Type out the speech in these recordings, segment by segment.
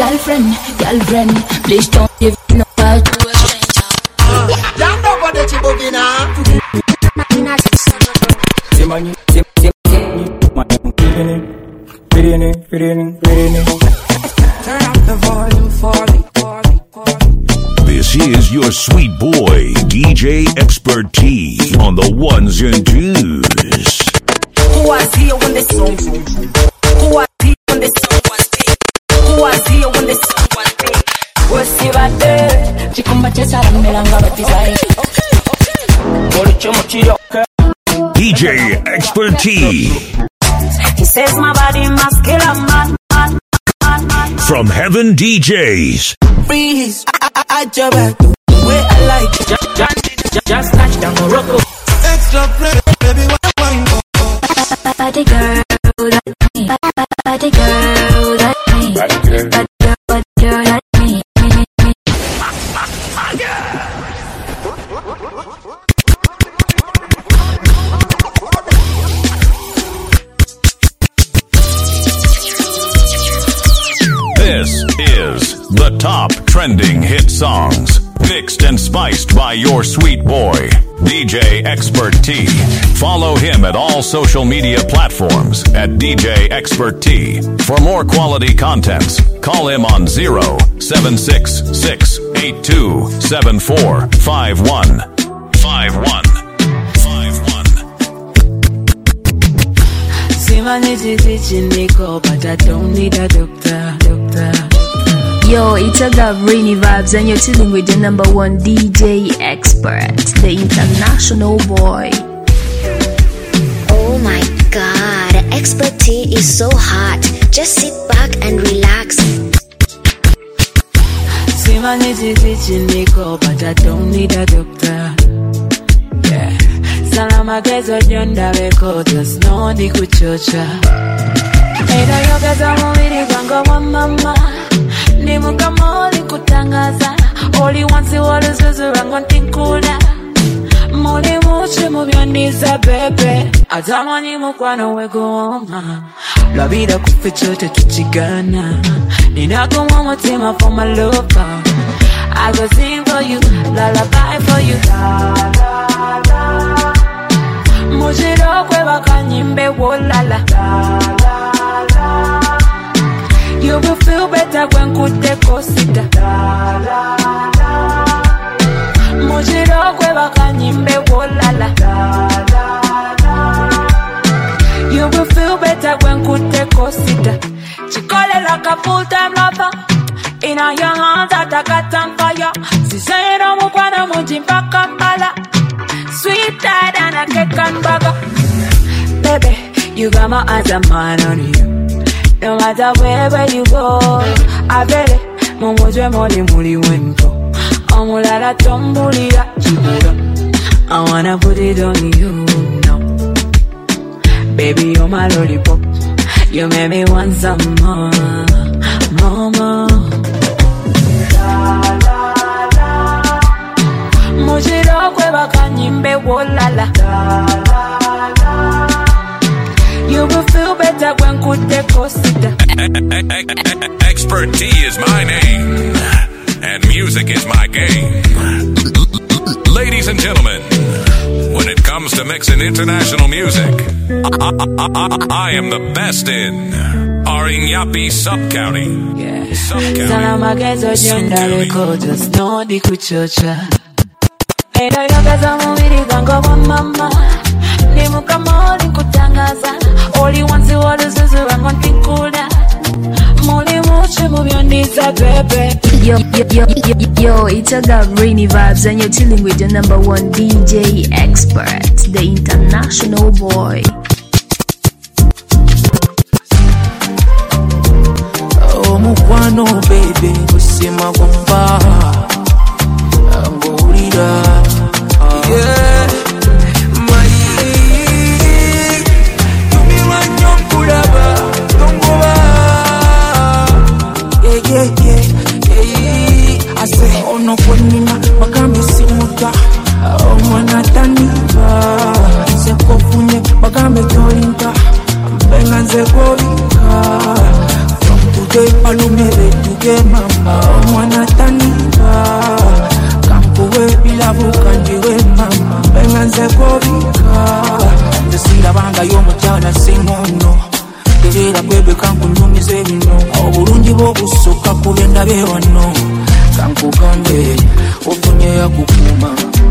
girlfriend, please don't give no part to a stranger. Down over the Chibogina. Turn up the volume for me. This is your sweet boy, DJ Expert T, on the ones and twos. Who was here when the song? Who was here when the song was big? Who was here when the song was big? What's your day? Chikumba chesa melanga batizai. DJ Expert T. He says my body must kill a man. From Heaven DJs. Freeze, I jump back the way I like it. Just touch down Morocco. Extra play, baby, what I want. Body girl, like me. Body girl, like me. Body girl, like me. This is the top trending hit songs, mixed and spiced by your sweet boy, DJ Expert T. Follow him at all social media platforms at DJ Expert T. For more quality contents, call him on 076-682-7451. 51. But I don't need a doctor. Yo, it's a Gavrini vibes, and you're chilling with the number one DJ Expert, the international boy. Oh my god, Expert T is so hot. Just sit back and relax. But I don't need a doctor. Yeah. Salama gezo nyonda weko just no di kuchocha. Edo yoga za mwiri kwango wa mama. Ni mukamoli kutangaza. Oli wansi wale zuzurango ntinkula. Moli muchi mubyoniza bebe. Atamani mukwano wegoma. Labida kufichote tuchigana. Ninagoma mutima for my lover. I go sing for you, lullaby for you. La la la. Mujiro kwe wakanyimbe wolala. La la la. You will feel better when kute kosita. La la la. Mujiro kwe wakanyimbe wolala. La la la. You will feel better when kute kosita. Chikole like a full-time lover. In a young hands at a cat and fire. Si say no mukwana mujimpa kampala. Sweeter than a cake and burger. Baby, you got my eyes and mine on you. No matter where you go. I bet it, mumujwe muli wento. Amulala tombulia chibura. I wanna put it on you now. Baby, you're my lollipop. You made me want some more, mama. La la la. Mujiro kwe wakanyimbe wolala. La la la. You will feel better when kute kosita. Expert T is my name, and music is my game. Ladies and gentlemen, when it comes to mixing international music, I am the best in Arinyapi Sub-County. Yeah. Salama gezo jenda weko just no di kuchocha. Edo yoga za mwiri kwango wa mama. Ni mukamoli kutangaza. Oli wansi wale zuzurango ntinkula. Moli muchi mubyoniza bebe. Yo, it's a Gavrini vibes, and you're chilling with your number one DJ Expert, the international boy. Oh, mukwano baby, kusema kwamba angolira. Yeah, tumiwa nyokulaba, tongoba. Yeah. I say, oh no, kwenina, magambi simuta. Oh, mwana taniba. Ise kofunye, magambi tolinka. Benganze kolinka. From today balume betuge mama omwana taniba kampuwe bilavu kanjiwe mama benganze kobika tesira banga yomukyala singono terera bebe kankunyumize bino obulungi bw'okusooka kubenda bye wano kankugambe ofunye yakukuma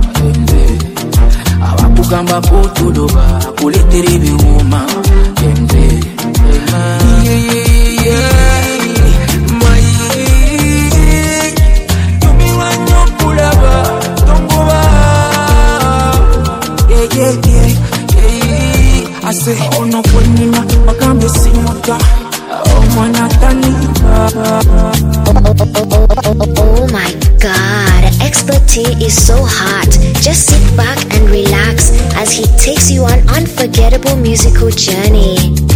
abakugamba kutuloba kuletera ebiwuma I say, oh no, when I can't be seen, Oh my god, Expert T is so hot. Just sit back and relax as he takes you on unforgettable musical journey.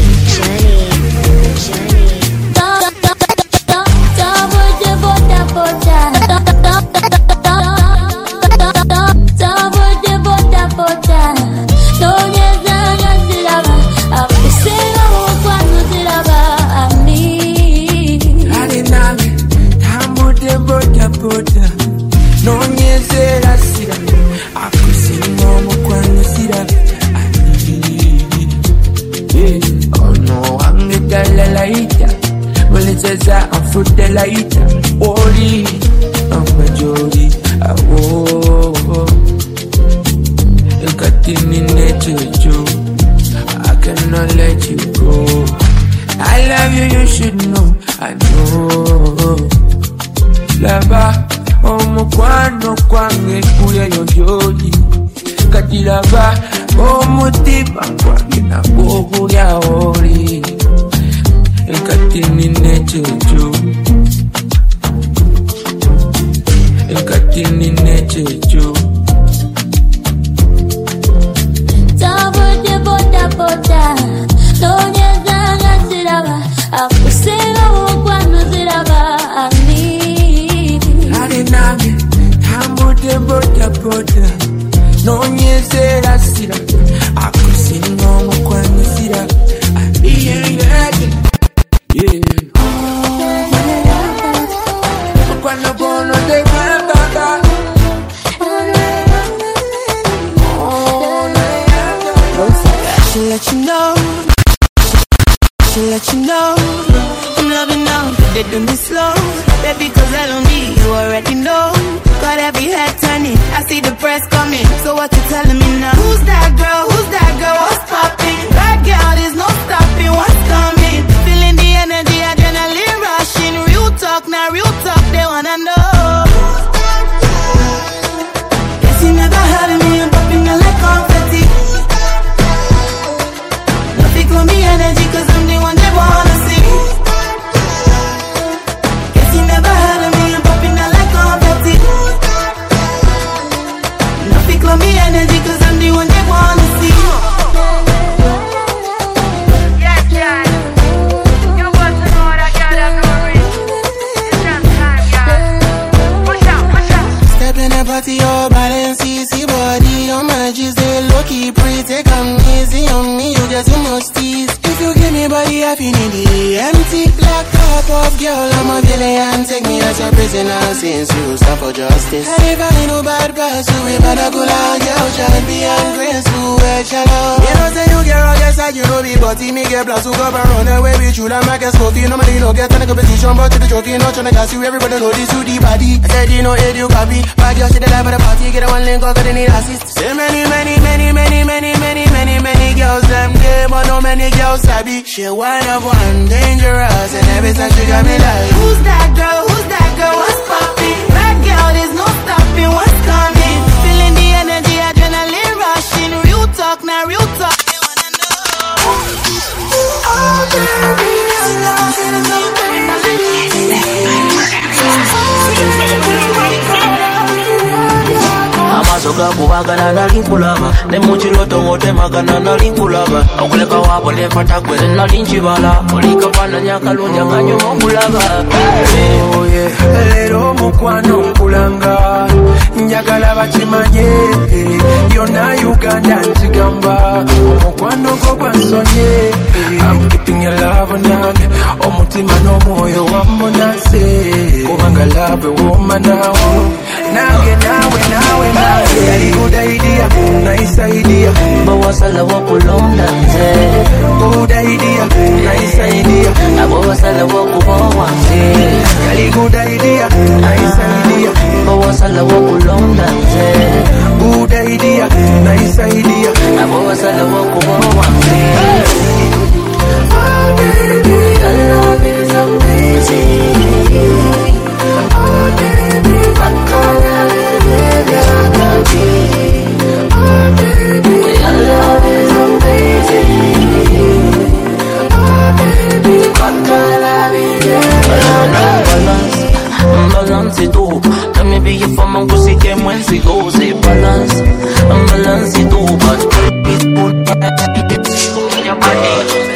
I cannot let you go. I love you, you should know. I know. Lava, omukwano kwange kuye yojoli. Kati lava, omutima kwange nagwo gulya oli. Kati nine checho. Kati nine checho. No nyezera sira akusinga mukwano sira mukwano bono de baba she'll let you know I'm loving now, they do me slow. Baby, cause I don't need you already know. Got every head turning, I see the press coming. So what you telling me now? Who's that girl? What's popping? That girl, there's no stopping, what's coming? Feeling the energy, adrenaline rushing. Real talk, they wanna know. Guess you never heard of me, I'm popping out like confetti. Nothing for me energy, cause I'm the one they wanna see. Guess you never heard of me, I'm popping out like confetti. Nothing for me energy, cause I'm the one they wanna see. Yeah, Chad, you want to know that girl have no ring. It's just time, girl. Push out. Step in the party, your balance, easy body. On my G's, they low-key pretty. Take 'em easy on me, you get too much tease. If you give me body, I feel need the empty black cup of girl, I'm a villain. Take me as your prisoner since you stand for justice. And if I ain't no bad person, we better go out, girl. Shall be ungraceful, shallow. You know, say you get all your side, you know me, but me get blast, who go and run away with you, like a Scoffy. Normally, no get any competition, but to the trophy, not trying to gas you, everybody know this, you the body. I said, you know, it, you copy. Bad girl, she the life of the party, get a one link, cause they need assist. Say many girls, them day, but no many girls sabi. She one of one, dangerous, and every time she got me like, who's that girl, what's popping? That girl, there's no stopping, what's coming? Feeling the energy, adrenaline rushing. Real talk, they wanna know. Oh baby, I love you. Amasoka kubagana nalinkulaba ne muchiroto ngote magana nalinkulaba okuleka wabo lefata gweze nalinchibala olikapana nyakalunja nganyuma okulaba oh yeah lero mukwano nkulanga njagala bakimanye yonna Uganda nzigamba omukwano gwo gwansonye I'm keeping your love on me omutima n'omwoyo wammunase kubanga love wooma nawo nange nawe yali good idea nice idea bawasala wakulonda nze good idea nice idea abawasala wakubowa nze yali good idea nice idea bawasala wakulonda nze good idea nice idea abawasala wakubowa nze. Oh baby, your love is amazing. Oh baby, what kind of baby I can be? Oh baby, your love is amazing. Oh baby, what kind of balance it all. Let me be your for my pussy game when she goes. Say balance it all. But it's good. Your body.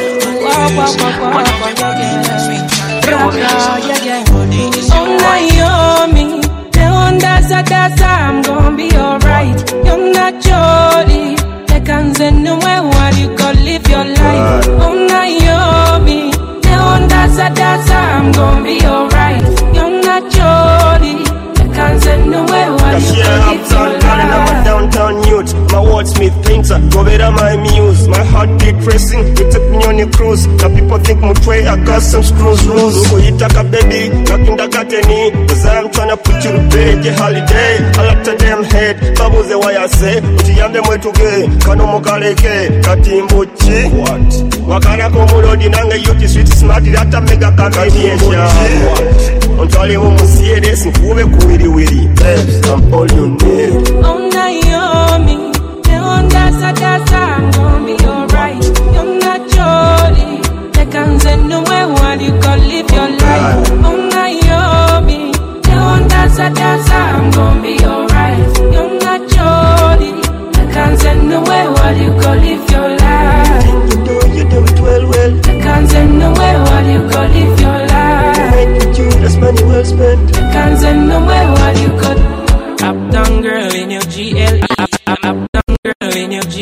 Oh Naomi, the one that's I'm gonna be alright. You're not Jody, they can't send nowhere while you go live your life. Oh Naomi, the one that's I'm gonna be alright. You're not Jody, they can't send nowhere while you go live your life. I'm downtown youth, my wordsmith painter, go better my muse, my heartbeat racing, you took me on your cruise, now people think Mutwe, I got some screws loose, so you take a baby, nothing that got any, cause I'm tryna put you to bed, your holiday, I like to them head, bubbles the way I say, but you am them way to gay, kano mokaleke, katimbuchi, what? Wakana komulodi nange youth sweet smart, that a mega combination, what? Untwali umusiede, sinkuwe kuwiri wiri, babes, I'm all you need. Oh Naomi, the one that's I'm gonna be alright. You're not Jody, they can't send nowhere while you go live your life. Oh Naomi, the one that's I'm gonna be alright. You're not Jody, they can't send nowhere while you go live your life. You do it well. They can't send nowhere while you go live your life. That's money well spent. They can't send nowhere while you go. Uptown girl in your GLE. Uptown girl in your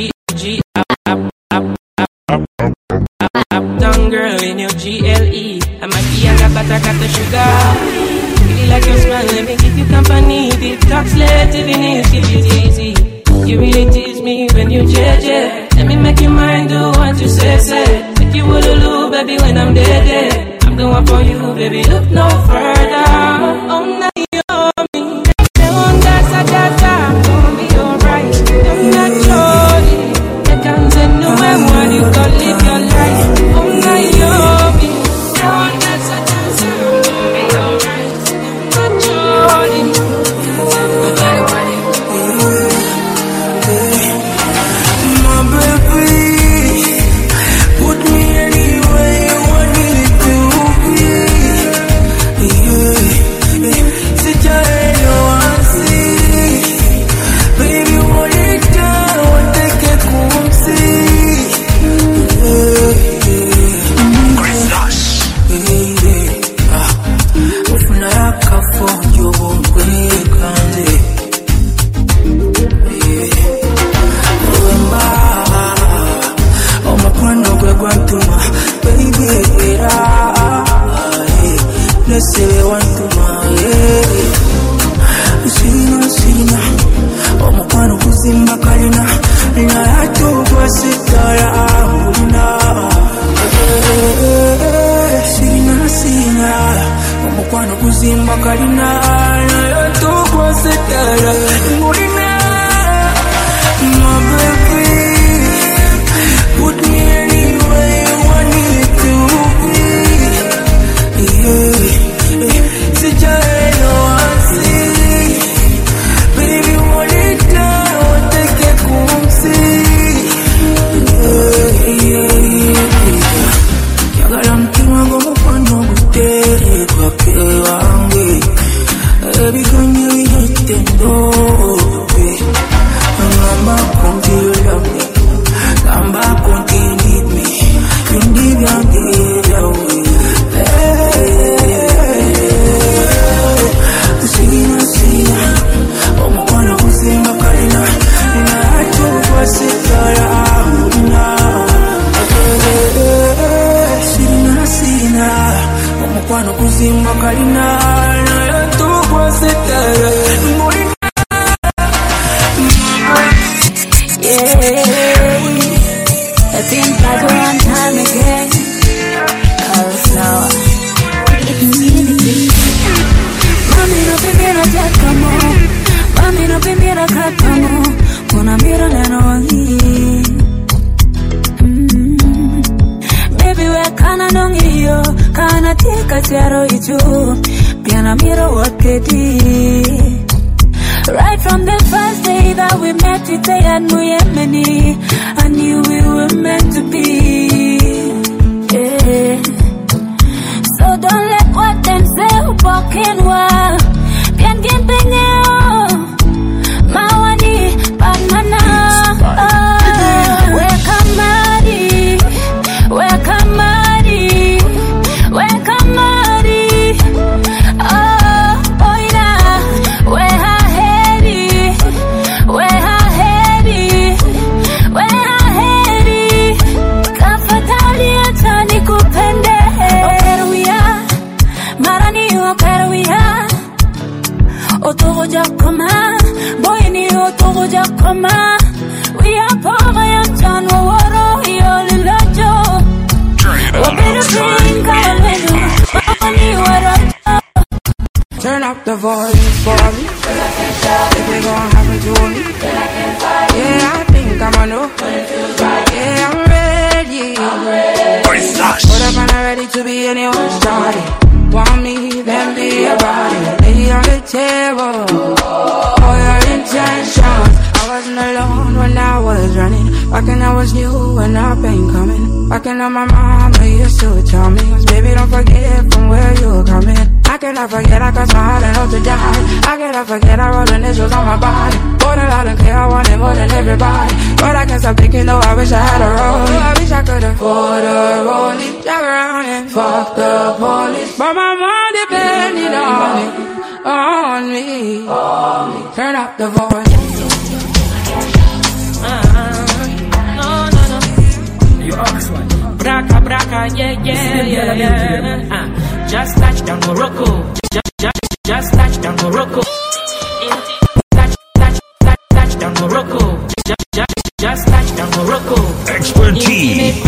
Uptown girl in your GLE. I'm a Kiaga Batakata sugar. Really like your smile, let me give you company. Detox late, even if it is easy. You really tease me when you JJ. Let me make your mind do what you say. Make you wooloo, baby, when I'm dead. I'm the one for you, baby, look no further. Oh, Naomi, the one that's I'm gonna be alright. I'm not Jody, they can't send nowhere while you go live your life. Oh, Naomi, the one that's I'm gonna be alright. I'm not Jody, they can't send nowhere while you go live. my baby, put me anywhere you want me to be. Sit your head on, see. Baby, hold it down, take it home, see. Ufuna yakafo, you won't break on it. Omukwano gwe gwantuma, baby, lese wantuma, sina, omukwano kuzimba kalina, naye tugwa sitala ngulina, sina, omukwano kuzimba kalina, naye tugwa sitala ngulina, my baby. Put me anywhere you want me to be. Sit your head on, see. Baby, hold it down, take it home, see. Kiagala mtima gw'omukwano guteekwa kewange. Ebigonyo byette ndobe. Ngamba kumpi Kusimba kalina na tu kwa seta. Yeah, I think I go on time again. Cauliflower. Mami no primero ya como, mami no primero catamo, una mira la nogi. Baby we kana nongiyo, kana tika tiaro ichu, piana miro wakedi. Right from the first day that we met, you say and we I knew we were meant to be. Yeah. So don't let what them say who walking wa. Bien bien benyo, mawani banana. Welcome Mari, welcome Mari, welcome Mari. Oh, oina, where boy ni otogo jakoma. We are power and John Woro Yolilajo. Turn up the volume for me. If it gon' happen to me, yeah, I think I'ma know. Yeah, I'm ready. But if I'm not ready to be anyone's started. Want me, then be about it. Lay on the table, all your intentions. I wasn't alone when I was running. Back when I was new and I been coming. Back when my mama used to tell me, baby, don't forget from where you're coming. I cannot forget I crossed my heart and hope to die. I cannot forget I wrote initials on my body. More than I don't care, I want it more than everybody. But I can't stop thinking though, I wish I had a roll. I wish I could afford a rollie. Drive around and fuck the police. But my mom depended on me. Turn up the volume. You ask one. Braka, braka, yeah. Just touch down Morocco. Just touch down Morocco. Touch down Morocco. Just touch down Morocco. Expertise.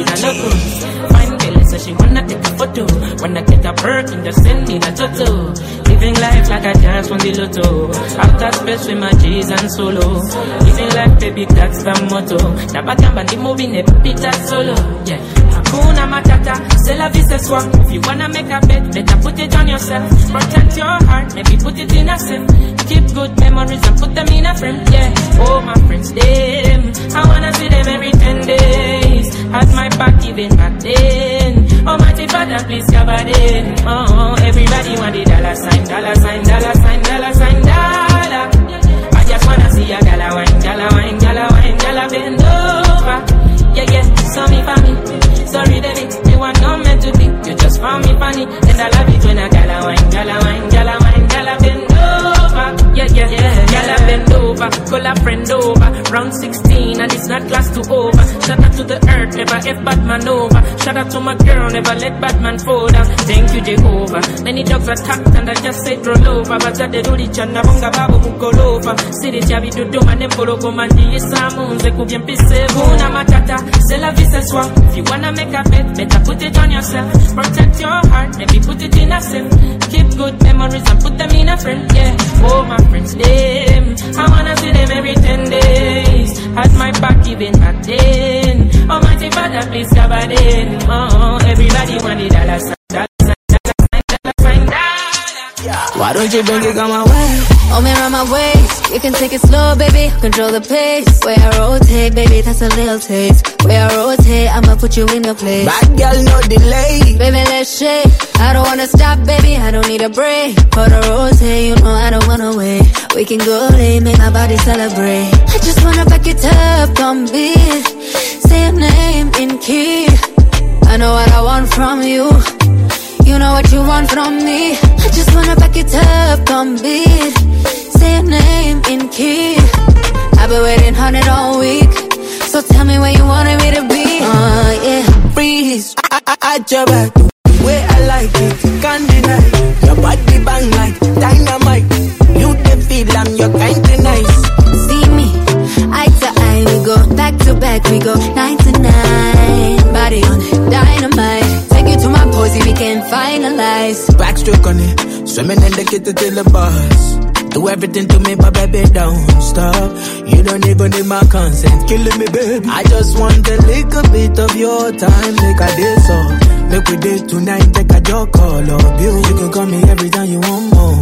Fine girl, so she wanna take a photo. Wanna take a perk and just send me the toto. Living life like I just won the lotto. After space with my G's and solo. Living life, baby, that's the motto. Nabakamba ndi movie ne pita solo. Yeah. Hakuna matata, c'est la vie ce soir. If you wanna make a bet, better put it on yourself. Protect your heart, maybe put it in a safe. Keep good memories and put them in a frame. Yeah. Oh, my friends, them. I wanna see them every 10 days. Had my back even back then. Almighty Father, please cover them. Oh, everybody want the dollar sign, dollar sign, dollar sign, dollar sign, dollar. I just wanna see a gala wine, gala wine, gala wine, gala bend over. Yeah, saw me for me. Sorry, David, you were not meant to be. You just found me funny, and I love it when I gala wine, gala wine, gala wine, gala bend over. Yeah, gala bend over, call a friend over. Round 16, and it's not class to over. Shout out to the earth, never F Batman over. Shout out to my girl, never let Batman fall down. Thank you, Jehovah. Many dogs attacked, and I just said roll over. But I did rich and Nabonga Babu Mukolova. City Javi do do and Polo Comandi, Samun, Zekubien Pisse, Una Matata, c'est la vie ce soir. If you wanna make a bet, better put it on yourself. Protect your heart, maybe put it in a safe. Keep good memories and put them in a frame. Yeah, oh my friends, them. I wanna see them every 10 days. Had my back even back then. Almighty Father, please cover them. Oh, everybody want the dollar sign, dollar sign, dollar sign, dollar. Why don't you bring it on my way? Oh, me around my waist. You can take it slow, baby. Control the pace. Way I rotate, baby, that's a little taste. Way I rotate, I'ma put you in your place. Bad girl, no delay. Baby, let's shake. I don't wanna stop, baby. I don't need a break. For the rotate, you know I don't wanna wait. We can go late, make my body celebrate. I just wanna back it up, don't beat. Say your name in key. I know what I want from you. You know what you want from me. I just wanna back it up, don't beat. Say your name in key. I've been waiting on it all week. So tell me where you wanted me to be. Yeah. Freeze, I your back the way I like it. Can't deny. Your body bang like dynamite. You the feel I'm your kind of nice. See me, eye to eye, we go back to back, we go 9 to 9. Body on it, dynamite. Take you to my posy, we can finalize. Backstroke on it, swimming in the kitchen till the bus. Do everything to me, but baby, don't stop. You don't even need my consent, killing me, baby. I just want a little bit of your time, make a day so. Make we date tonight, take a joke, call up you. You can call me every time you want more.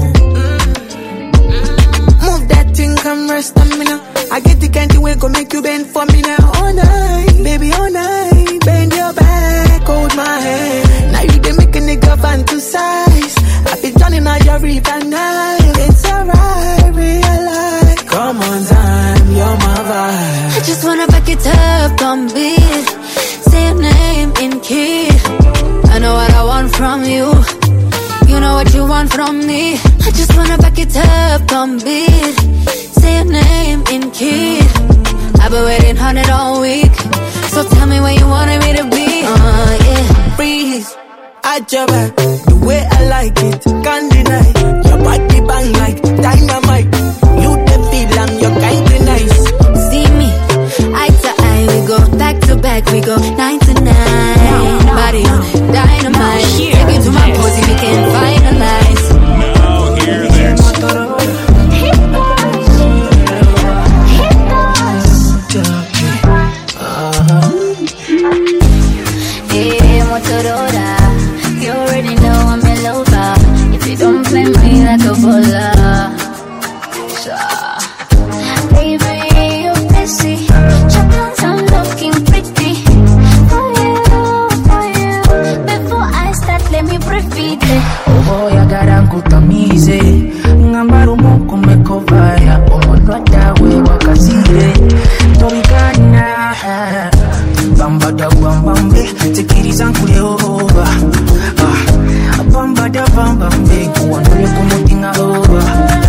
Move that thing, come rest on me now. I get the candy way, go make you bend for me now. All night, baby, all night. Bend your back, hold my hand. Now you can make a nigga fantasize. I be drowning out your river now. It's alright, realize. Come on, time, you're my vibe. I just wanna back it up on beat. Say your name in key. I know what I want from you. You know what you want from me. I just wanna back it up on beat. Say your name in key. I've been waiting on it all week. So tell me where you wanted me to be. Yeah. Freeze, at your back, the way I like it, can't deny. Your body bang like dynamite. You the feel I'm your kind of nice. See me, eye to eye, we go back to back, we go 9 to 9. Body on it, dynamite. Take you to my posy, we can finalize. Now hear this. Hey, Motorola, you already know I'm your lover. If you don't play me like a bowler, baby, you're busy. Champions, I'm looking pretty. For you, before I start, let me breathe. Oh, ya garankutamize ngambaro moko mekovaya omodwada we wakazire torikana bambada bambambe tekiriza nkuleoba bambada bambambe kuwanule kumutinga oba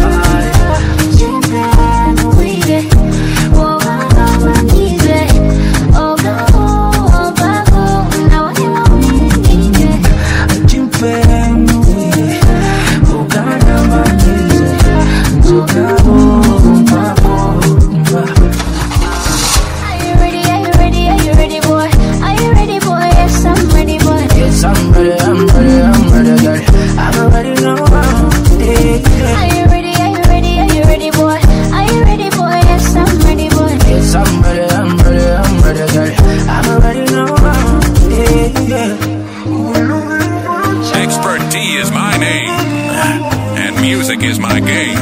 Is my game.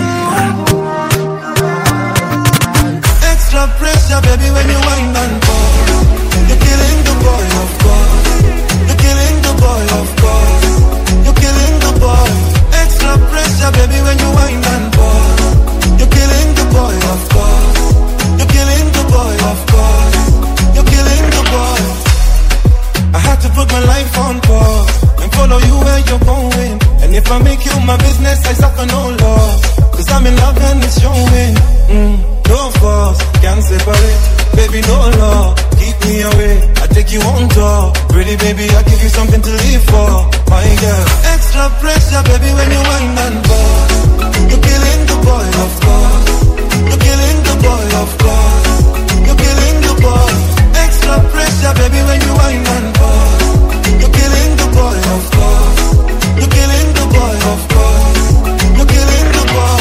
Extra pressure, baby, when you wind and pause. You're killing the boy, of course. You're killing the boy, of course. You're killing the boy. Extra pressure, baby, when you wind and pause. You're killing the boy, of course. You're killing the boy, of course. You're killing the boy. I had to put my life on pause and follow you where you're going. And if I make you my business, I suffer no loss. Cause I'm in love and it's showing. No force, can't separate. Baby, no law, keep me away. I take you on tour. Pretty baby, I give you something to live for. My girl, extra pressure, baby, when you wind and pause. You're killing the boy, of course. You're killing the boy, of course. You're killing the boy. Extra pressure, baby, when you wind and pause. You're killing the boy, of course. You're killing the boy, of course. You're killing the boy.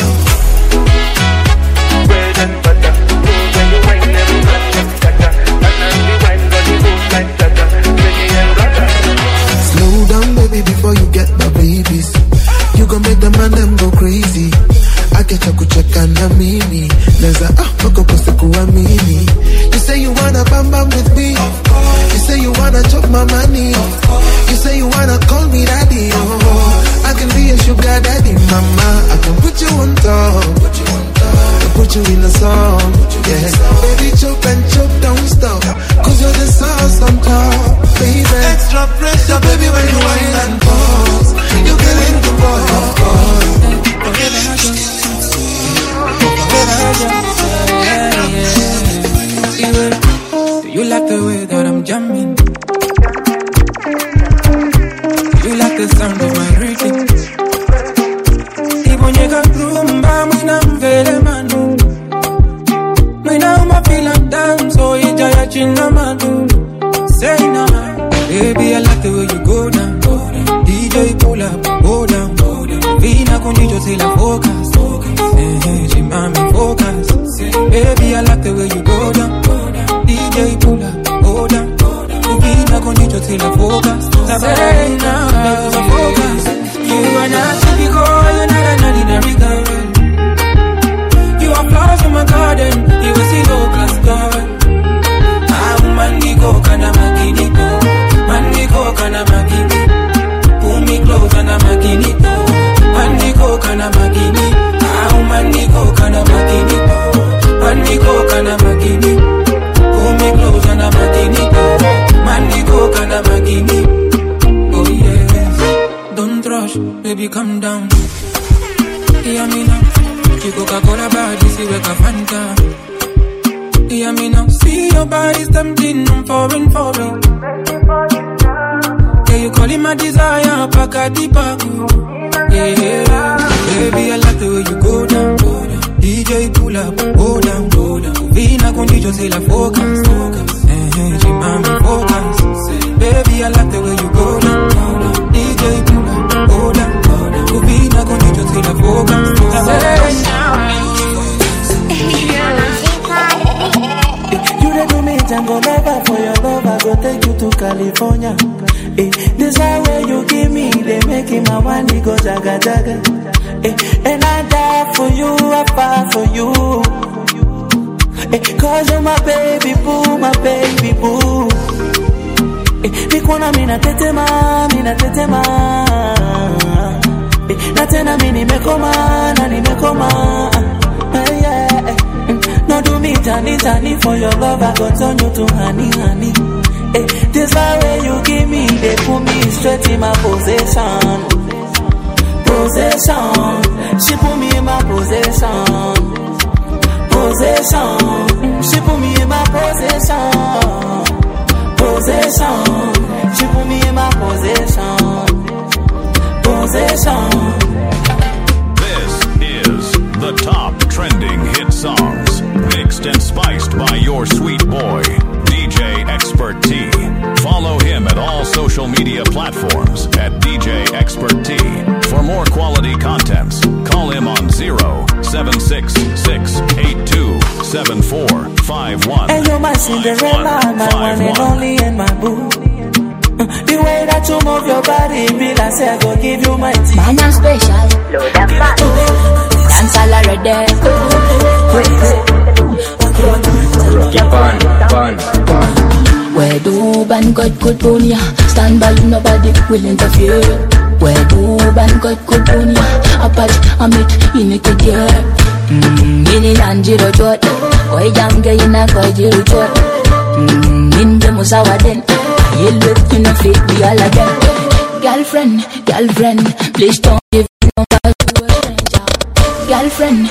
Bread and butter, when you wine them butter, and the wine body moves like butter, Biggie and butter. Slow down, baby, before you get my babies. You gon' make the man them go crazy. I get you kucheka na mimi. Neza wako poste kuwa mimi. You say you wanna bam bam with me. You say you wanna chop my money. You say you wanna call me daddy. Oh, I can be a sugar daddy, mama. I can put you on top. Put you in a song. Yeah, baby, choke and choke, don't stop. Cause you're the sauce on top, baby. Extra pressure, baby, when you wine and pause. You're killing the boy, of course. You're killing the boy. Do you like the way that I'm jamming? Do you like the sound of my rhythm? till I focus. Jimami focus. Baby, I like the way you go down. DJ pull up, hold down. Uvina kondicho till I focus. Say now, baby, focus. You are not typical, you're not an ordinary girl. You are flowers from my garden, you will see low class girl. Mandiko kana makinito, mandiko kana makini. Pull me close and I'm makinito, mandiko kana makini. Mandiko kana makinito, mandiko kana makini. Pull me close and I'm makinito, mandiko kana makini. Oh yes, don't rush, baby, calm down. Hear me now, you Coca-Cola body, see where ka Fanta. Hear me now, see your body's tempting, I'm foreign. Yeah, you calling my desire, Pakadipa. Yeah, baby, I like the way you go down. DJ pull up, go down. Vina condicio till I focus. Jimami focus. Baby, I like the way you go down. DJ pull up, go down. Vina condicio till I focus. I'm gonna never for your love, I go take you to California. This highway you give me, they make him a one, he go jaga jaga. And I die for you, I fight for you. Cause you're my baby boo, my baby boo. Nikuna mina tetema. Na tena mimi nimekoma. No do me tani for your love, I go turn you to honey. This way you give me, they put me straight in my possession. She put me in my possession. She put me in my possession. She put me in my possession. This is the top trending hit songs, mixed and spiced by your sweet boy, DJ Expert T. Follow him at all social media platforms at DJ Expert T. For more quality contents, call him on 07668274551. And you're my Cinderella, my one and only and my boo. The way that you move your body, be like say I go give you my tea. Man, I'm special. Load up fat. Dance all already. Keep on. Where do ban God good punya? Stand by you, nobody will interfere. Where do ban God good punya? Apart, I'm it, you need to get. Mini Nanjiro Jot. Why young guy in a Kajiro Jot? Ninja Musawaden. You look in a fit, we all again. Girlfriend, please don't give no number to a stranger. Girlfriend,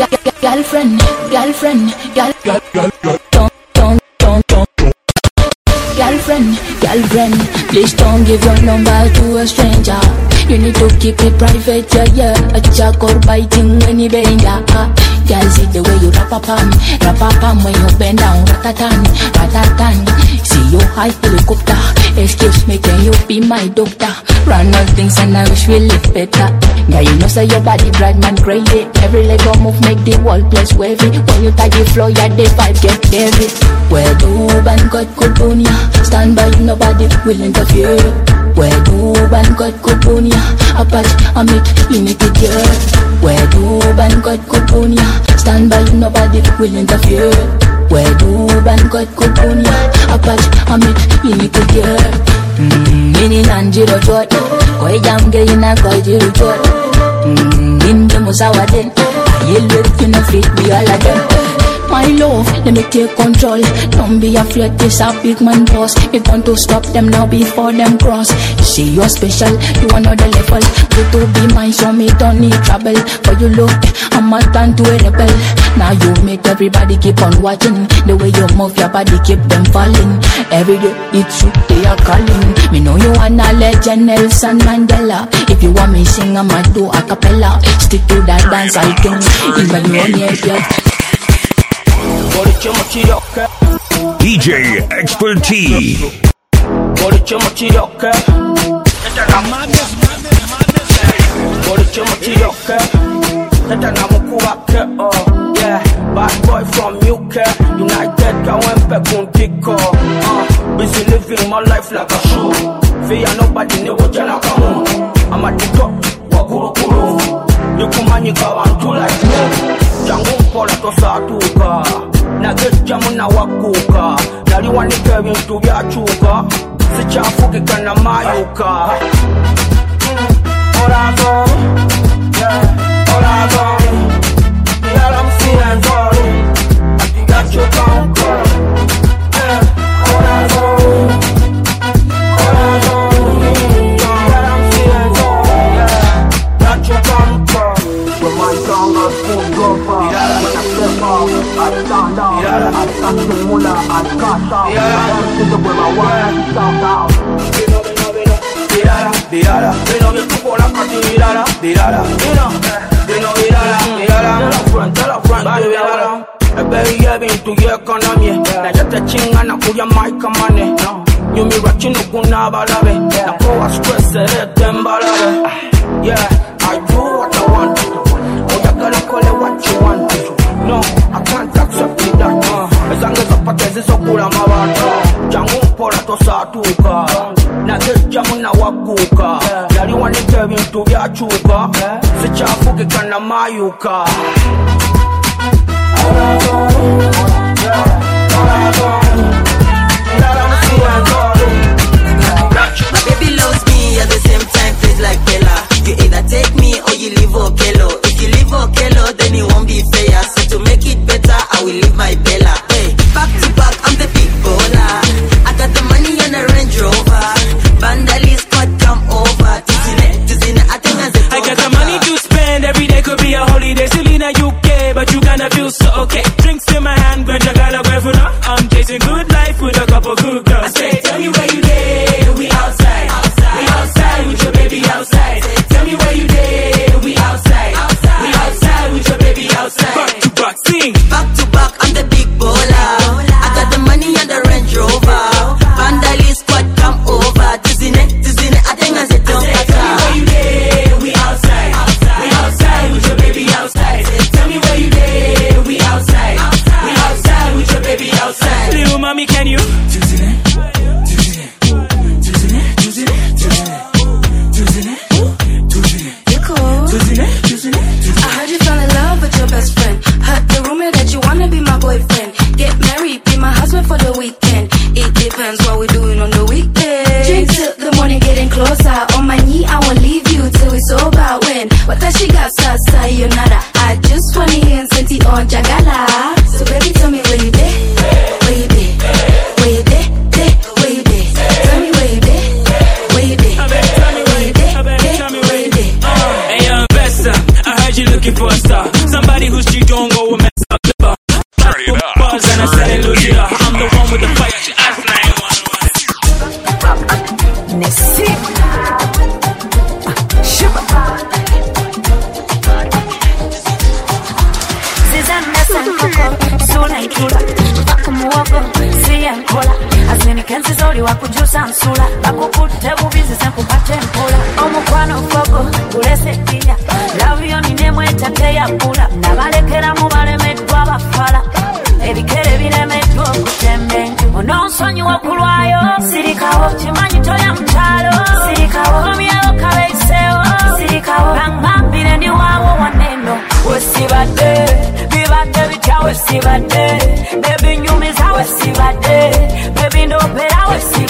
Girlfriend, please don't give your number to a stranger. You need to keep it private, yeah. A jack or biting when you bend down. Girl, see the way you rap up when you bend down. Ratatan. See you high helicopter. Excuse me, can you be my doctor? Run all things and I wish we live better. Yeah, you know say your body bright man crazy. Every leg or move make the whole place wavy. When you touch the floor, yeah, the vibe get heavy. Where do ban God good punya? Stand by you, nobody will interfere. Where do ban God good punya? Apart, I'm it, you need to get. Where do ban God good punya? Stand by you, nobody will interfere. Where do ban God good punya? Apart, I'm it, you need to get. Mini Nanjiro Jot. Why young girl in a Kajiro Jot? Ninja Musawaden. You look in a fit, we all again. My love, let me take control. Don't be afraid, this a big man boss. We want to stop them now before them cross. You see you're special, you another level. Good to be mine, so me don't need trouble. For you look, I'm a turn to a rebel. Now you make everybody keep on watching. The way you move your body, keep them falling. Every day it's you, they are calling. Me know you wanna legend, Nelson Mandela. If you want me sing, I'ma do a cappella. Stick to that dance I can. Even when you're DJ Expert T. Setana mukuwa ke yeah, bad boy from UK, United kawempe kuntiko. Busy living my life like a show. Fear nobody never jana kamu. I'm at the top, wakuru. You kumanyi kawantu like me. Jangu mpola tosatuka. Nage jamu na wakuka. Naliwani kevin tu vyachuka. Sichafuki kana mayuka. Orazo, yeah, orazo. Yeah, I'm feeling sorry. You got your conquer. Yeah, orazo. Yeah, I'm feeling sorry. Yeah, got your conquer. When my tongue is full go far. When I step off, I stand out. I stand to mula, I cast out. I see the way my wife shout out. Virara, vino mi cupo la party virara, vino virara, tell a friend, virara. Baby, yeah, been to your economy. Na jate chinga na kuya maika mane. You me watching no kuna balabe. Na kowa stress tembalabe. Yeah, I do what I want. Oh, you gotta call it what you want. No, I can't accept that. As long as I pass this, so cool I'm about. Jangu pola to satuka. Na jamu na wakuka. Yali wani kevin tu vyachuka. Sichafuki kana mayuka. My baby loves me at the same time, feels like Bella. You either take me or you leave Okelo. If you leave Okelo, then it won't be fair. So to make it better, I will leave my Bella. Hey, back to back, I'm the big baller. I got the money and a Range Rover. Vandali squad come over. Tuzine, I got the money to spend, every day could be a holiday. Selena UK, but you gonna feel so okay. Drinks in my hand, but you gotta go for now. I'm chasing good life with a couple good girls. I say, tell me where you there, we outside. We outside with your baby outside. Tell me where you there, we outside. We outside with your baby outside. Back to back, sing. Back to back, I'm the big baller. I got the money and the Range Rover. Vandali squad come over. Tuzine, I think I said don't matter. Tell me where you there, we outside. We outside with your baby outside. Tell me where you there, we outside. We outside with your baby outside. Little mommy, can you? You cool? I heard you fell in love with your best friend. Heard the rumor that you wanna be my boyfriend. Get married, be my husband for the weekend. It depends what we're doing on the weekday. Drink till the morning, getting closer. On my knee, I won't leave you till it's over. When what that she got, sayonara. I just wanna hear and senti on jagala. So baby, tell me where you there, where you there, where you there, where you there. Tell me where you there, where you there, where you there, where you there. Hey, investor, I heard you looking for a star. Somebody who's cheap, don't go and mess up the bar. Turn it up. Buzz and I said, hallelujah. I'm the one with the fight. She asked me. Nessie. Zoli wakujusa nsula bakukutte bubizi senkupate mpola omukwano fogo kulese pia lavyo ninemweta teyakula nabalekera mu balemeddwa bafala ebikere biremeddwa okutembenju ononsonyiwa kulwayo sirikawo kimanyi toya mukyalo sirikawo omyalo kabeisewo sirikawo bangambire ndi waawo waneno wesibadde bibadde bitya wesibadde bebinyumiza wesibadde bebindopera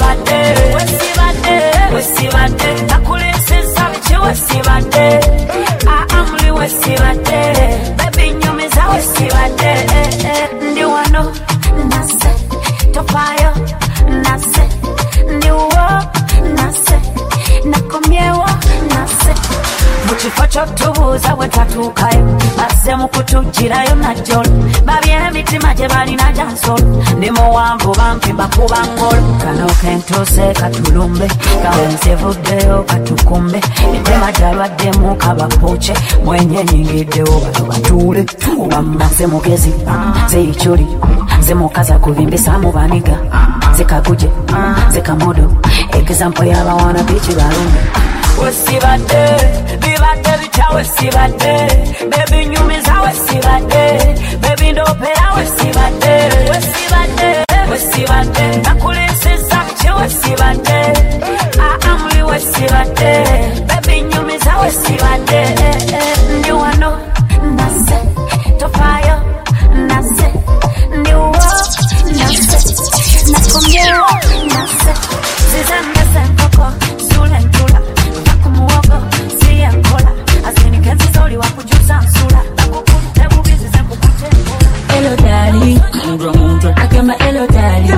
wesibadde nakulisisa biki wesibadde aamuli wesibadde bebinyumiza wesibadde ndi wano nase tofayo nase ndiwo nase nakomyewo nase mukifo kyotubuuza bwe twatuukayo bazze mu kutugirayo najjolo babye emitima gye balina gya nsolo ndi muwanvu bampi bakuba ngolo kano kentuuse katulumbe kawenzevuddeyo katukumbe entema gyalwaddemu kabapuuce mwenye nyingiddewo bano batuule bammaze mugezi zeyikyuli zemukaza kubimbisa mu baniga zekaguje zekamodo egizampo y'abawana biki balumbe wesibadde biba sibadde bitawe sibadde baby nyumiza we sibadde baby ndopera we sibadde we sibadde nakulinsisa we sibadde amuli we sibadde baby nyumiza we sibadde ndi wano nase tofayo nase ndi wo nase nakomyewo nase zizanase nkoko sulentula nakumuwogo siyenkola azinikezizoli wakujusa nsula nakukutte bubizi zempukute Hello daddy, agamba hello daddy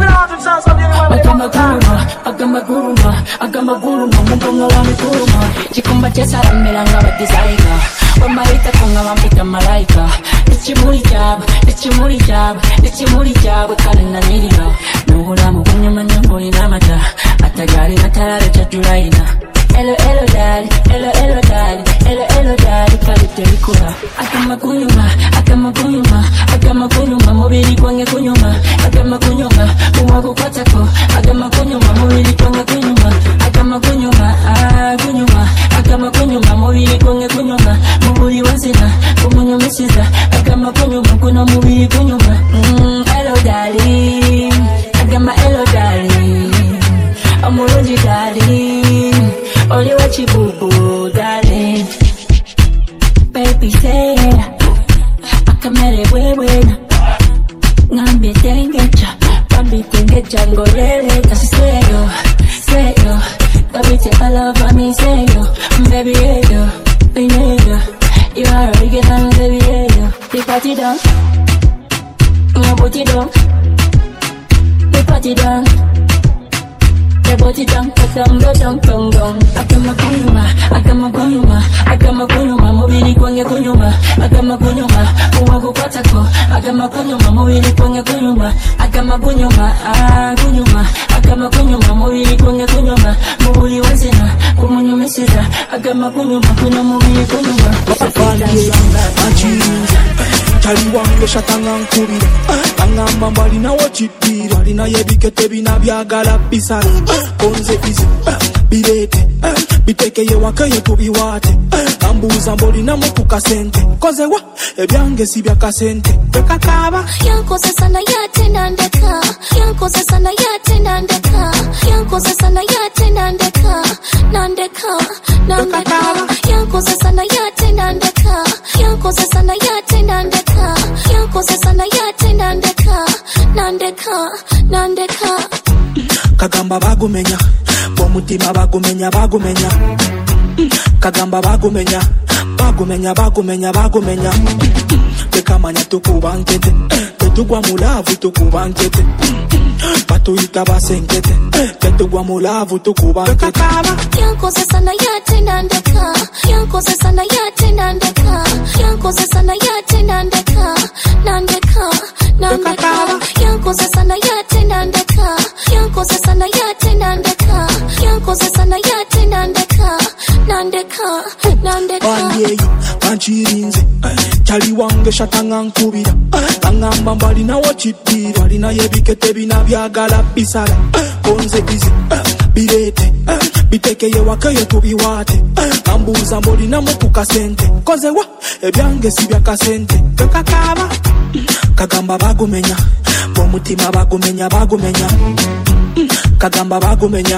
agamba guruma mugongo wa mikuruma chikumba chesaramira nga badizaiga wamaita konga wampita malaika Echimuli chabo kalina nirira Nuhulamu kunyuma nyamboli namata Atagari natalare chatulaina Hello daddy, hello daddy kalite likula Akama kunyuma mubiri kwange kunyuma Akama kunyuma uwagu kwatako Akama kunyuma mubiri kwange kunyuma Akama kunyuma Akama kunyuma mubiri kwange kunyuma Mubiri wazina kumunyumisiza Akama kunyuma kuna mubiri kunyuma Hello darling Agama hello darling Amulungi darling Oli wachibubu darling Baby say Akamere wewe Ngambi tengecha ngolele Seyo Baby take a love for me seyo Baby yeah You are original baby yeah The party done Put it down The party done The body down down Akama kunyuma mubili kwange kunyuma Akama kunyuma uwagu kwatako Akama kunyuma mubili kwange kunyuma Akama kunyuma Akama kunyuma mubili kwange kunyuma Mubili wazina kumunyumisiza Akama kunyuma kuna mubili kunyuma Chali wange shatanga nkubira Angamba mbali na wachipira Lina yebikete bina byagala bisala Konze bizi birete Bitekeye wakeye tubiwate Kambuza mboli na mutuka sente Koze wa ebyange si byaka sente Bekakaba Yankoze sana yate nandeka Yankoze sana yate nandeka Yankoze sana yate nandeka Yankoze sana yate nandeka Yankoze sana yate nandeka Yankoze sana yate nandeka Kagamba bagumenya Bomutima bagumenya Kagamba bagumenya Bekamanya tukubankete Tetugwa mulavu tukubankete Batuyita basenkete Tetugwa mulavu tukubankete Yankoze sana yate nandeka Yankoze sana yate nandeka Yankoze sana yate nandeka Yankoze sana yate nandeka Yankoze sana yate nandeka Yankoze sana yate nandeka Banyeyo banchirinze Chali wange shatanga nkubira Angamba mbali na wachipira Lina yebikete bina byagala bisala Konze bizi birete Bitekeye wakeye tubiwate Kambuza mboli na mutuka sente Koze wa ebyange si byaka sente Kakakaba Kagamba bagumenya Bomutima bagumenya Kagamba bagumenya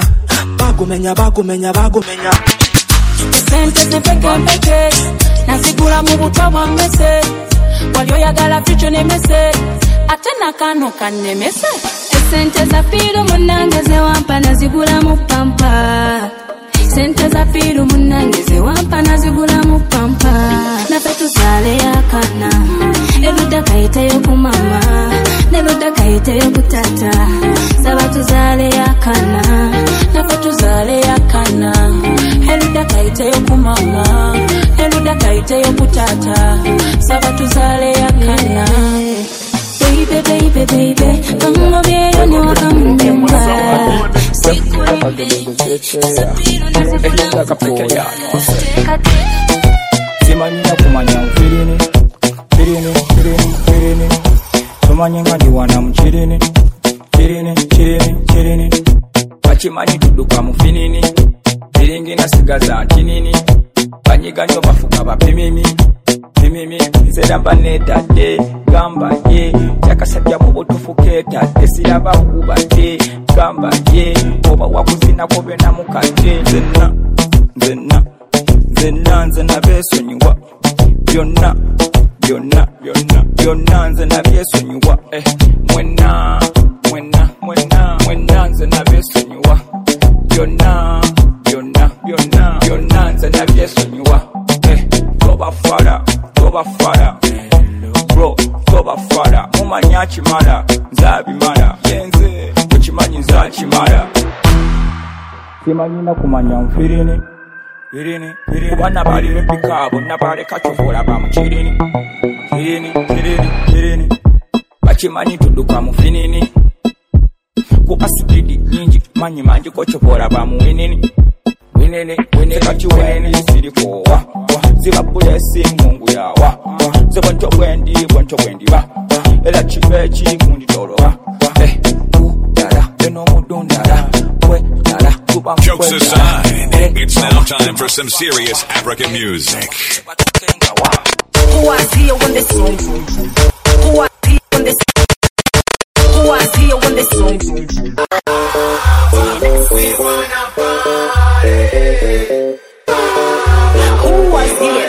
Sente zipeke Nasigula mu buto bwa mese Wali oyagala future ne mese Ate nakano kanemese Sente za firu munange ze wampa nazigula mu pampa Sente za firu munange ze wampa nazigula mu pampa Nafe tuzale yakana Eluda kaiteyo kumama Neluda kaiteyo kutata Saba tuzale yakana Nafe tuzale yakana Eluda kaiteyo kumama Eluda kaiteyo kutata Saba tuzale yakana Baby Kama vyeyo ni waka mnyumba Simanya kumanya mfirini Tumanya ngadi wana mchirini Chirini Wachimanyi tuduka mufinini Biringi na sigaza antinini banyiganyo bafuka bapimimi pimimi nzera banetadde gamba ye kyakasajja mu butufukeeta esiraba kubadde gamba ye oba wakuzinako byonna mukadde nze nabesonyiwa byonna nze nabyesonyiwa mwena nze nabesonyiwa byonna nze nabyesonyiwa toba fara bro toba fara mumanya kimala nzabimala yenze tukimanyi nzakimala simanyina kumanya nfirini kubana bali bepikabo nabaleka kivula bamukirini kirini bakimanyi tudduka mufinini kuba sipidi nyingi manyi manji kokivola bamuwinini winene kati winene sirikowa ziba bulesi mungu yawa ze bwento bwendiba era kibeki munditolowa dala eno mudundala dala kuba jokes aside, it's now time for some serious African music. Who was here when this song? Who was here when this? Who was here when this song? We wanna party. Who was here?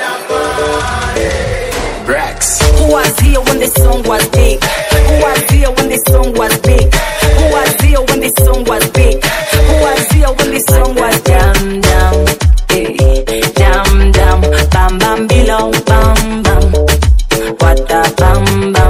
Brax. Who was here when this song was big? Who was here when this song was big? Who was here when this song was big? Who was here when this song was down, down, bam bam below, bam bam, what the bam bam.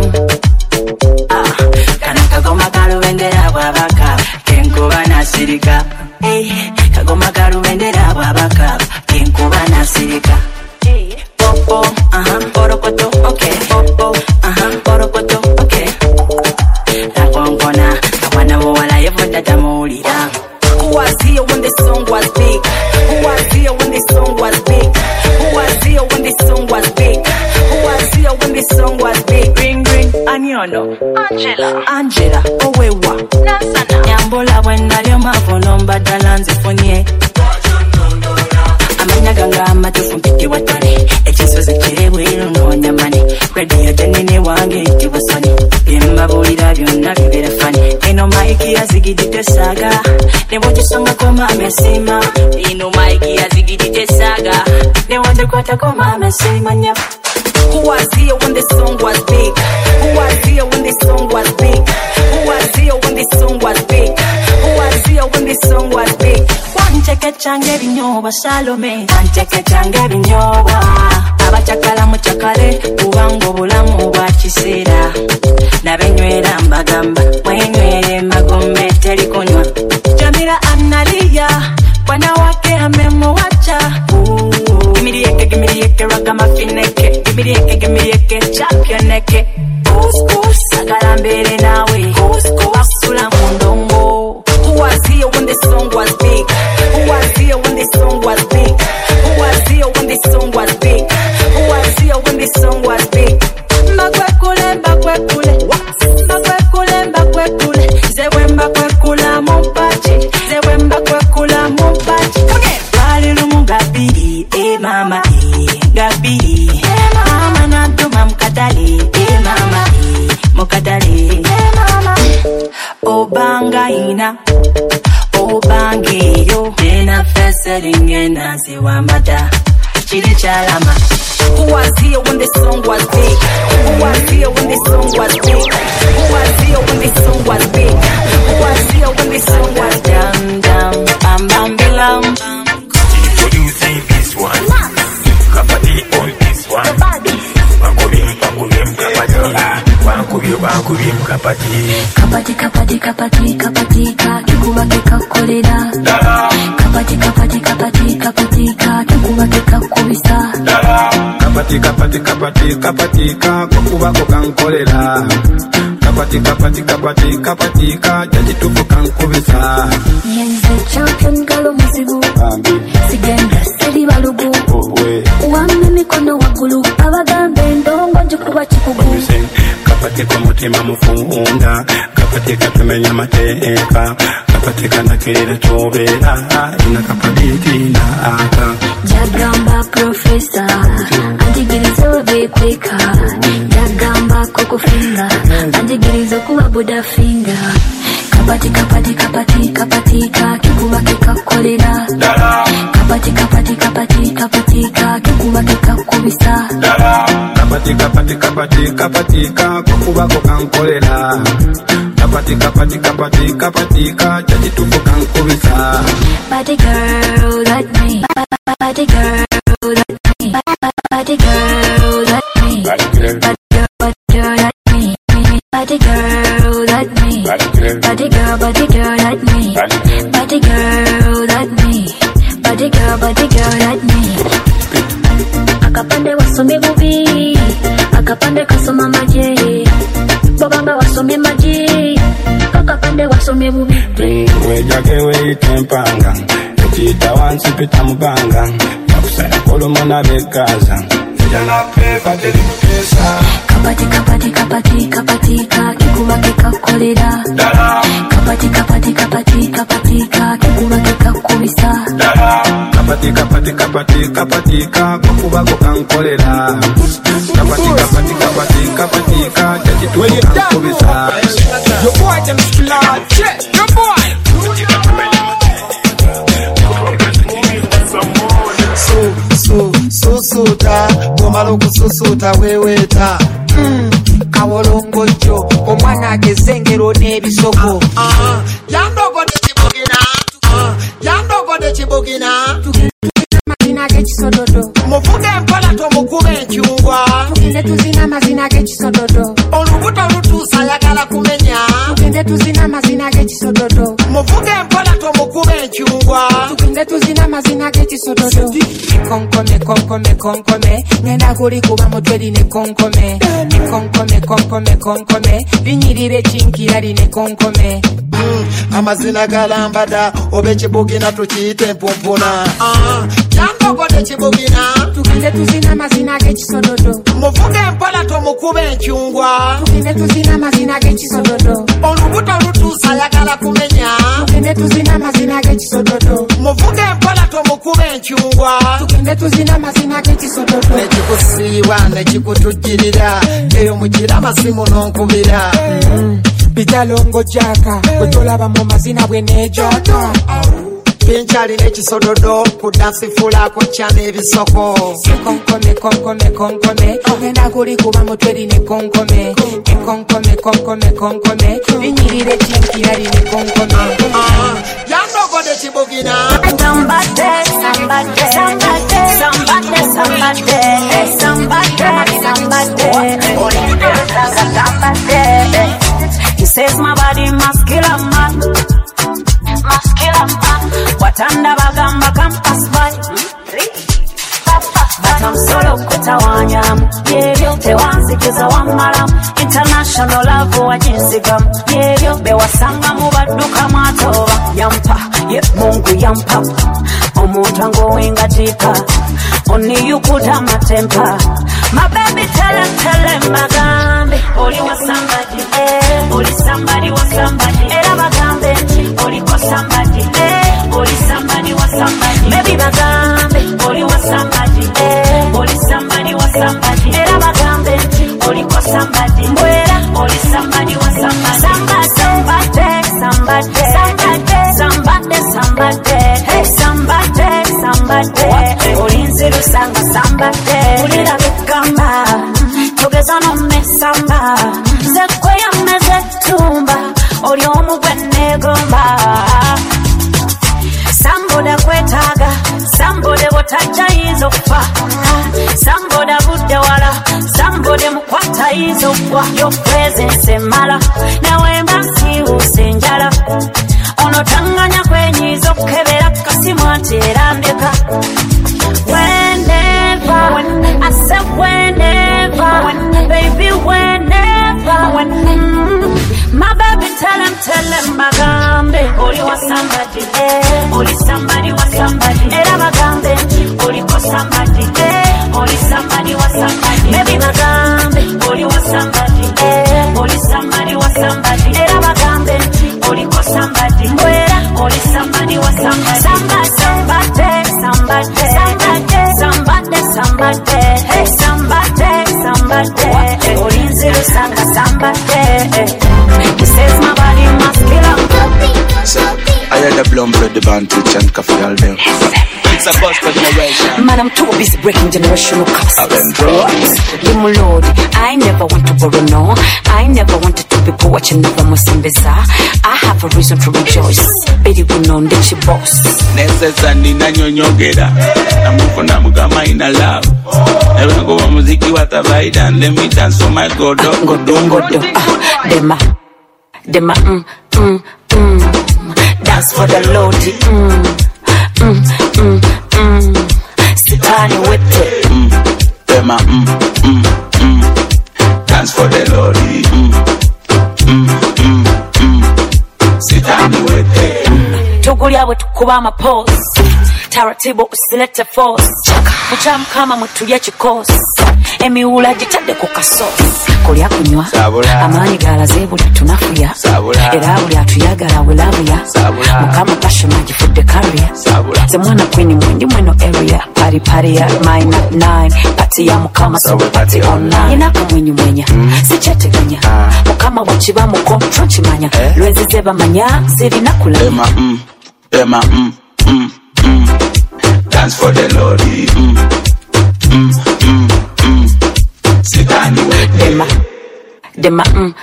Kagoma kaluwendera bwabaka kenkuba nasirika. Kagoma kaluwendera bwabaka kenkuba nasirika. Popo, porokoto, okay. Popo, porokoto, okay. Nakongona, kawana wala yevuda tamulira. Who was here when this song was big? Who was here when this song was big? Who was here when this song was big? Who was here when this song was big? Ring ring, Anyono, Angela, Owewa, Nasana, Yambola when Nalia Mavono Mbadala Nzifonye. Amanya ganga amatufu mpiki watani ekisozi kirebwero nonyamani radio janene wange ekibusoni byemmabulira byonna bibere fani eno maiki yazigidde saga nebwogisonga koma amesima eno maiki yazigidde saga nebwogikwata koma amesima nya. Who was here when this song was big? Who was here when this song was big? Who was here when this song was big? Who was here when this song was big? Wancheke change binyoba Salome, wancheke change binyoba abachakala muchakale kubango bulamu bwa kiseera nabenywera mbagamba mwenywere magombe terikonywa Jamila Analia wanawake amemuacha. Gimirieke raga mafineke gimirieke championeke couscous agalambere nawe basula mundongo. Who was here when this song was big? Who was here when this song was big? Who was here when this song was big? Who was here when this song was big? Mbakwe kule zewe mbakwe mumpachi bali lumu gabiri mama gabiri mama natuma mkatale mama mukatale obanga ina obangeyo tena fesa lingena ziwambata chili chalama. Who was here when this song was big? Who was here when this song was big? Who was here when this song was big? Who was here when this song was down, bam bam bilam? Introducing this one, Kapati on this one. Bankubim kapati. Kapati ka kikuba kikakolera. Kapati ka kikuba kikakubisa. Kapati ka kukuba kukankolera. Kapati ka jajitufu kankubisa. Yenze champion galo muzibu. Sigenda sedi balugu. Wame mikono wakulu abagambe ndongo njukuba chikugu. kapatika mutima mufunda kapatika tumenya mateeka kapatika nakirira tobera ina kapabiti na aka Jagamba professor anjigirizo bekweka Jagamba koko finger anjigirizo kuwa buda finger kapatika kikuba kikakolera kapatika kikuba kikakubisa kapatika kukuba kokankolera kapatika chachitufu kankubisa Party girl like me Party girl like me Party girl like me Party girl like me Party girl like me Party girl like me Party girl like me Party girl like me Akapande wasome bubi Akapande kasoma maje Bogamba wasome maje Akapande wasome bubi Wejake weitempanga Echita wansi pita mubanga Nakusaya kolomona bekaza Jana pepa telipesa kapatika kikuba kikakolera kapatika kikuba kikakubisa kapatika kukuba kokankolera kapatika chachitufu kankubisa Your boy them slot, yeah, your boy. Susuta, gomalo kususuta weweta Kawolongojo, omwana agezengero n'ebisoko Yandogode chibugina Mazina g'ekisododo Muvuge mpola tomukube enkyungwa Tugende tuzina mazina g'ekisododo Olubuto lutuusa ayagala kumenya Tugende tuzina mazina g'ekisododo Muvuge mpola tomukube enkyungwa Tugende tuzina mazina g'ekisododo Konkome Ngenda kuli kuba mutwe line konkome Konkome Linyirire chinkira line konkome Amazina galambada obe chibugina tukiyite mpumpuna Yandogode chibugina Tugende tuzina mazina g'ekisododo Muvuge mpola tomukube enkyungwa Tugende tuzina mazina g'ekisododo Olubuto lutuusa ayagala kumenya Tugende tuzina mazina g'ekisododo Muvuge mpola tomukube enkyungwa Tugende tuzina mazina g'ekisododo Nekikusiiba nekikutujjirira eyo mugira amasimu n'onkubira Bitalongo jaka wetolaba mu mazina bwe nejaka Pinchali n'ekisododo ku dansi fulako kya n'ebisoko Konkome Ngenda kuli kuba mutwe line konkome Konkome Linyirire chinkira line konkome Yandogode chibugina He says my body must kill a man. Watanda bagamba campus by. But I'm solo kutawanya. Yebyo tewanzikiza wamala. International love wajinsigam. Yebyo bewasanga mubaduka matoba. Yampa, ye mungu yampa. Omuntu angowenga tika. Only you could have my temper. My baby tell him bagambe. Oli was somebody, Oli somebody was somebody. Era bagambe, Oli was somebody, Oli somebody was somebody. Maybe bagambe, Oli was somebody, Oli somebody was somebody. Era bagambe, Oli was somebody. Mwera, Oli somebody was somebody. Somebody. Hey, somebody. Olinziru sanga somebody. Ulira bekamba, togeza no mesamba. Zekwe ya meze tumba, oli omugwe negomba. Samboda kwetaga, samboda botacha izo fa. Samboda budde wala, samboda mukwata izo kwa. Your presence mala, nawe mbansi usenjala. Ono tanganya kwenyizo kebera kasimwatera ndeka. Whenever, I said whenever, baby whenever. My baby tell him bagambe. Oli was somebody, Oli somebody was somebody. Era bagambe, Oli was somebody, Oli somebody was somebody. Baby bagambe, Oli was somebody, somebody, hey, somebody. Olinzero sanga somebody. He says my body must belong to me. I had a blonde for the vantage and coffee all day. It's a bust for generation. Man, I'm too busy breaking generational curses. What? You my lord, I never want to borrow, no. I never wanted to be poor, watching never musembeza. I have a reason to rejoice. Bedi kunonde chi boss. Necessary na nyonyogera. Namuko namugama ina love. Never go wa muziki wa tabaida and let me dance for my God. Godo. Dema, dance for the Lord. Sitani with it. Dema, dance for the Lord. Sitani with it. Tugulia wetu kuba mapose. Taratibu usilete force. Muchamu kama mutulia chikosi. Emiula jitade kukasosi. Kulia kunywa amani galaze buli tunafuya. Era buli atuyagala welabuya. Mukama passion magifudde career. Ze mwana queen mwendi mweno area. Party ya mine 9. Party ya mukama so party online. Inaka mwenya sicheteganya. Mukama wachiba muko tronchimanya. Lwezi zeba manya siri nakulanya. Dema, dance for the Lord. Sitani with Dema,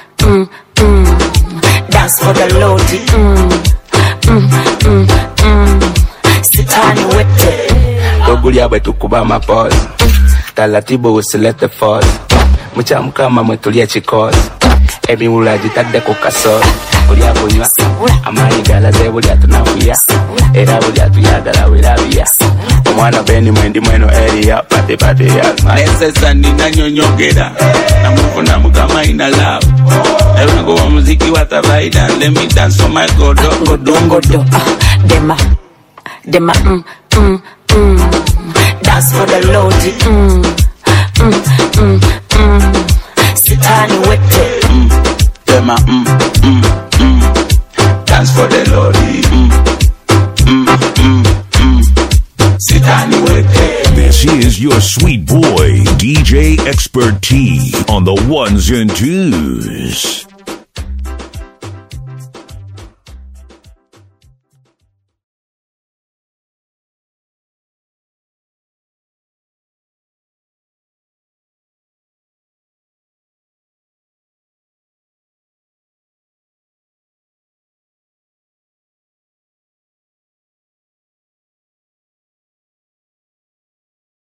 dance for the Lord. Sitani with it. Togulia wetu kuba mapose. Taratibu usilete force. Muchamu kama mwetulia chikosi. Emiula jitade kukasosi. Kulia kunywa amani galaze buli atunafuya. Era buli atuyagala welabuya. Omwana beni mwendi mweno area. Pate ya necessary na nyonyogera. Namuko namugama ina love. Never go wa muziki wa tabaida and let me dance for my God. Godo. Dema, dance for the Lord. Sitani with it. Dema, dance for the Lord. Sitani with it. This is your sweet boy, DJ Expert T, on the ones and twos.